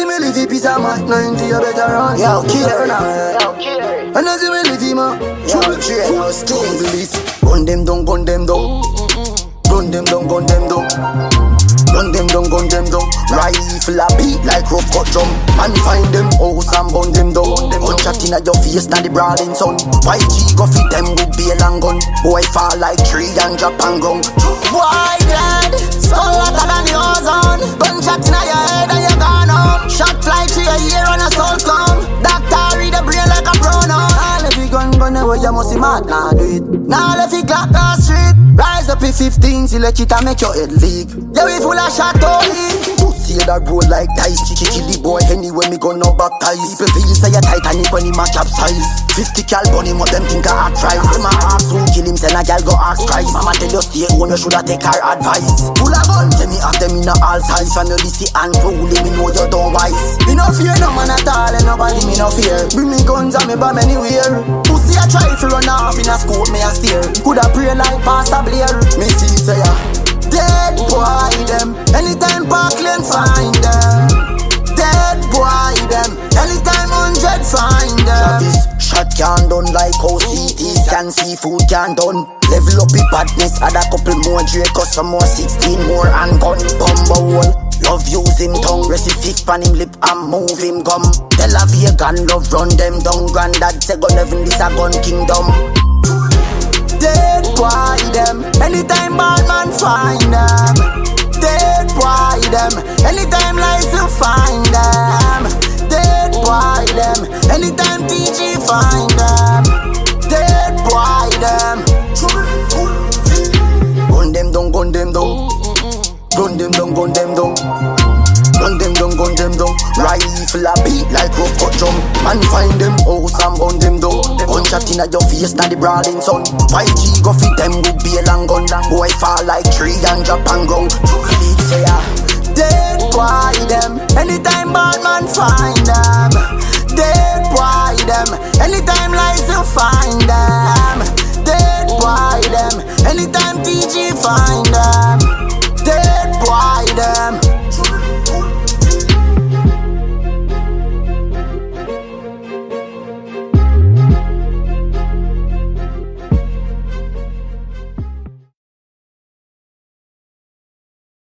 see me live piece of my 90, you better run. Yo, killer. And I see me live man. Yo, Dre, no sticks. Gun them down, gun them down. Gun them down, gun them down. Gun them down, gun them down. Rifle a beat like rough cut drum. And find them house and burn them down. Gunshot inna your face, now the brawling sun. YG go fit them with bail and gun. Boy fall like tree and drop and ground. Boy dead, skull hotter than the ozone. Gunshot inna your head and you gone home. Shot fly through your ear and a soul come. Doctor read the brain like a pronoun. All if you gun away, you must be mad, nah do it. Now if you clock the street. Rise up in 15, select it and make your head leak. Yeah, we full of shot only. Pussy that roll like dice. Kill the boy anyway, me gon' no baptize. People feel say a Titanic when he ma capsize. 50 cal bunny, what them think a hard try. Them a ask who kill him, send a gal go ask Christ. Mama tell you stay home, you shoulda take her advice. Full of gun, tell me have them in a all size. Family see and rule, me know you don't wise. Me no fear no man at all, and nobody me no fear. Bring me guns and me bomb anywhere. Pussy a try to run off in a scope, me a steer. Coulda pray like Pastor Blair. Me see say ya dead boy them. Anytime Parkland find them. Dead boy them. Anytime 100 find them. Shot can done like how CT scan, seafood can done. Level up the badness, add a couple more Draco, some more 16 more and gun. Bumble hole, love use him tongue. Receive fifth pan him lip and move him gum. Tell a vegan love run them down. Granddad say gun heaven, this a gun kingdom. Dead boy them. Anytime bad man find them. Dead boy them. Anytime lies to find them. Dead boy them. Anytime TG find them. Dead boy them. Gun them down, gun them down. Gun them down, gun them down. Gun them down, gun them down. Rifle a beat like rough cut drum. Man find them house and burn them down. Gunshot inna your face, now the brawling sun. YG go fit them with bail and gun. Boy fall like tree and drop and ground. Lead say ya dead boy them. Anytime bad man find them. Dead boy them. Anytime lies to find them. Dead boy them. Anytime TG find them. Dead boy them.